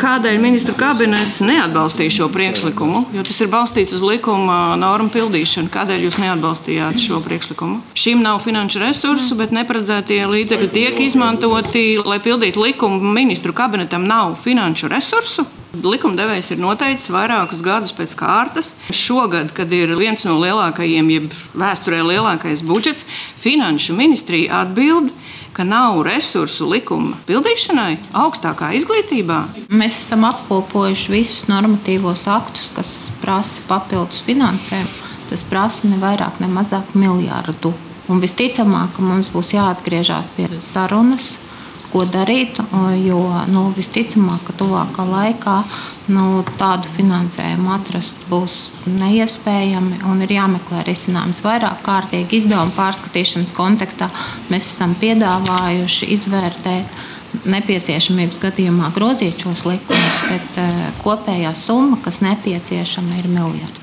Kādēļ ministru kabinets neatbalstīja šo priekšlikumu? Jo tas ir balstīts uz likuma normu pildīšanu. Kādēļ jūs neatbalstījāt šo priekšlikumu? Šim nav finanšu resursu, bet neparedzētie līdzekļi tiek izmantoti, lai pildītu likumu. Ministru kabinetam nav finanšu resursu. Likumdevējs ir noteicis vairākus gadus pēc kārtas. Šogad, kad ir viens no lielākajiem, jeb vēsturē lielākais budžets, finanšu ministrija atbild, ka nav resursu likuma pildīšanai augstākā izglītībā. Mēs esam apkopojuši visus normatīvos aktus, kas prasa papildus finansējumu. Tas prasa ne vairāk, ne mazāk miljardu. Un visticamāk, ka mums būs jāatgriežas pie sarunas, ko darīt, jo visticamāk, ka tuvākā laikā tādu finansējumu atrast būs neiespējami un ir jāmeklē risinājums vairāk kārtīgi izdevuma pārskatīšanas kontekstā. Mēs esam piedāvājuši izvērtēt nepieciešamības gadījumā grozīt šos likumus, bet kopējā summa, kas nepieciešama, ir miljardi.